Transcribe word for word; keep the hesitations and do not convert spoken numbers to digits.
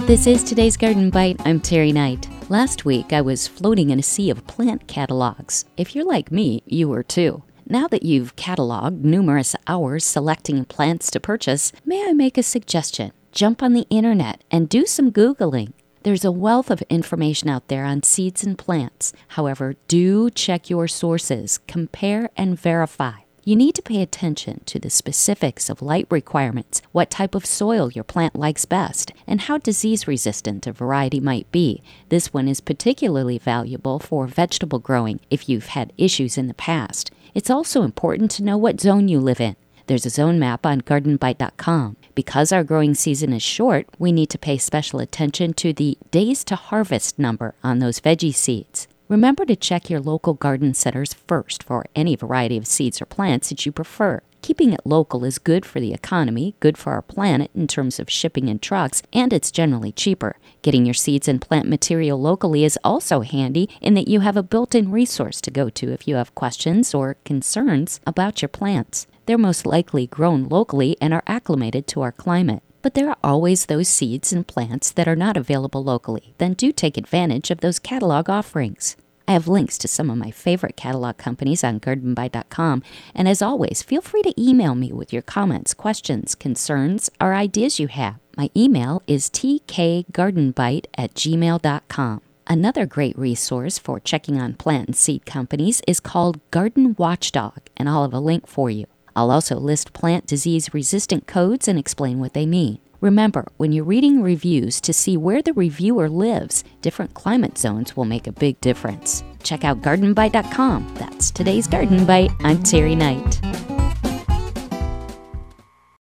This is today's Garden Bite. I'm Terry Knight. Last week, I was floating in a sea of plant catalogs. If you're like me, you were too. Now that you've cataloged numerous hours selecting plants to purchase, may I make a suggestion? Jump on the internet and do some Googling. There's a wealth of information out there on seeds and plants. However, do check your sources, compare and verify. You need to pay attention to the specifics of light requirements, what type of soil your plant likes best, and how disease-resistant a variety might be. This one is particularly valuable for vegetable growing if you've had issues in the past. It's also important to know what zone you live in. There's a zone map on garden bite dot com. Because our growing season is short, we need to pay special attention to the days to harvest number on those veggie seeds. Remember to check your local garden centers first for any variety of seeds or plants that you prefer. Keeping it local is good for the economy, good for our planet in terms of shipping and trucks, and it's generally cheaper. Getting your seeds and plant material locally is also handy in that you have a built-in resource to go to if you have questions or concerns about your plants. They're most likely grown locally and are acclimated to our climate. But there are always those seeds and plants that are not available locally. Then do take advantage of those catalog offerings. I have links to some of my favorite catalog companies on garden bite dot com, and as always, feel free to email me with your comments, questions, concerns, or ideas you have. My email is t k garden bite at gmail dot com. Another great resource for checking on plant and seed companies is called Garden Watchdog, and I'll have a link for you. I'll also list plant disease-resistant codes and explain what they mean. Remember, when you're reading reviews to see where the reviewer lives, different climate zones will make a big difference. Check out garden bite dot com. That's today's Garden Bite. I'm Terry Knight.